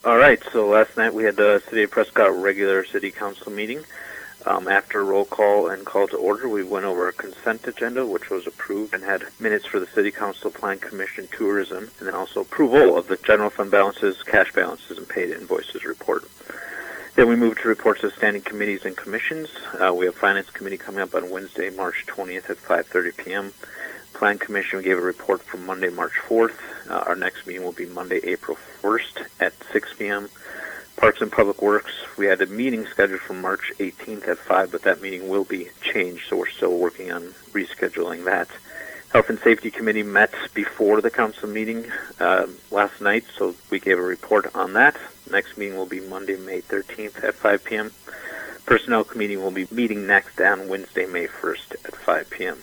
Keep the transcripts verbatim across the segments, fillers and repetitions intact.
All right, so last night we had the City of Prescott regular City Council meeting. Um, after roll call and call to order, we went over a consent agenda, which was approved, and had minutes for the City Council, Plan Commission, Tourism, and then also approval of the general fund balances, cash balances, and paid invoices report. Then we moved to reports of standing committees and commissions. Uh, we have Finance Committee coming up on Wednesday, March twentieth at five thirty p.m. Plan Commission, we gave a report for Monday, March fourth. Uh, our next meeting will be Monday, April first at six p.m. Parks and Public Works, we had a meeting scheduled for March eighteenth at five, but that meeting will be changed, so we're still working on rescheduling that. Health and Safety Committee met before the council meeting uh, last night, so we gave a report on that. Next meeting will be Monday, May thirteenth at five p.m. Personnel Committee will be meeting next on Wednesday, May first at five p.m.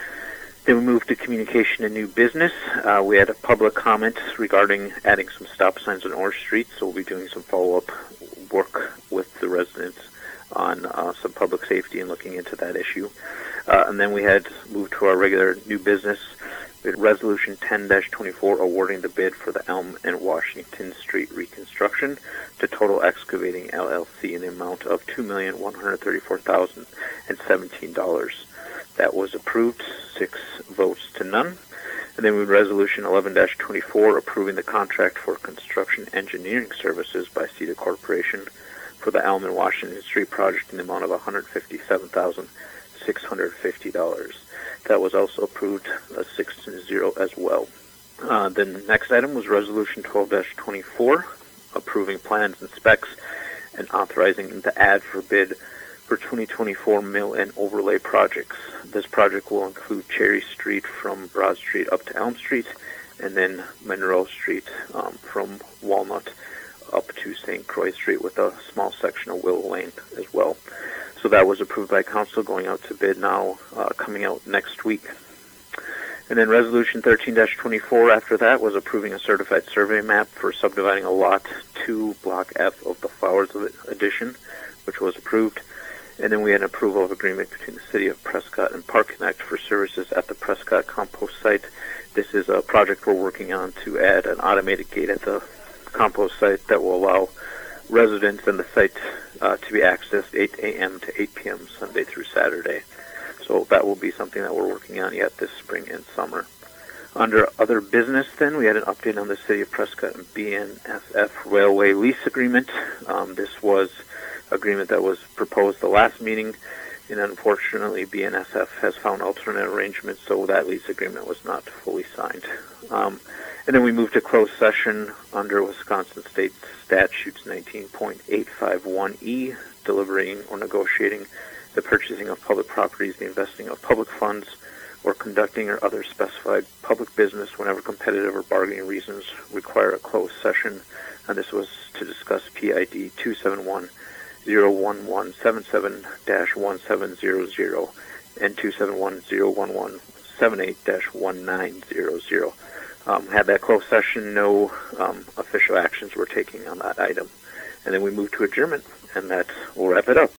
Then we moved to communication and new business. Uh, we had a public comment regarding adding some stop signs on Orange Street, so we'll be doing some follow-up work with the residents on uh, some public safety and looking into that issue. Uh, and then we had moved to our regular new business. We had Resolution ten dash twenty-four awarding the bid for the Elm and Washington Street reconstruction to Total Excavating L L C in the amount of two million one hundred thirty-four thousand seventeen dollars. That was approved, six votes to none. And then we had Resolution eleven dash twenty-four approving the contract for construction engineering services by CETA Corporation for the Elm and Washington Street project in the amount of one hundred fifty-seven thousand six hundred fifty dollars. That was also approved, uh, six to zero as well. Uh, the next item was Resolution twelve dash twenty-four approving plans and specs and authorizing the ad for bid for twenty twenty-four mill and overlay projects. This project will include Cherry Street from Broad Street up to Elm Street, and then Monroe Street um, from Walnut up to Saint Croix Street with a small section of Willow Lane as well. So that was approved by council, going out to bid now, uh, coming out next week. And then Resolution thirteen dash twenty-four after that was approving a certified survey map for subdividing a Lot two, Block F of the Flowers Addition, which was approved. And then we had an approval of agreement between the City of Prescott and Park Connect for services at the Prescott compost site. This is a project we're working on to add an automated gate at the compost site that will allow residents in the site uh, to be accessed eight a.m. to eight p.m. Sunday through Saturday. So that will be something that we're working on yet this spring and summer. Under other business, then, we had an update on the City of Prescott and B N S F Railway lease agreement. Um, this was agreement that was proposed the last meeting, and unfortunately B N S F has found alternate arrangements, so that lease agreement was not fully signed. Um, and then we moved to closed session under Wisconsin State Statutes nineteen point eight five one E, deliberating or negotiating the purchasing of public properties, the investing of public funds, or conducting or other specified public business whenever competitive or bargaining reasons require a closed session. And this was to discuss P I D two seven one zero one one seven seven dash one seven zero zero and two seven one zero one one seven eight dash one nine zero zero. Um, had that closed session, no um, official actions were taken on that item. And then we moved to adjournment, and that will wrap it up.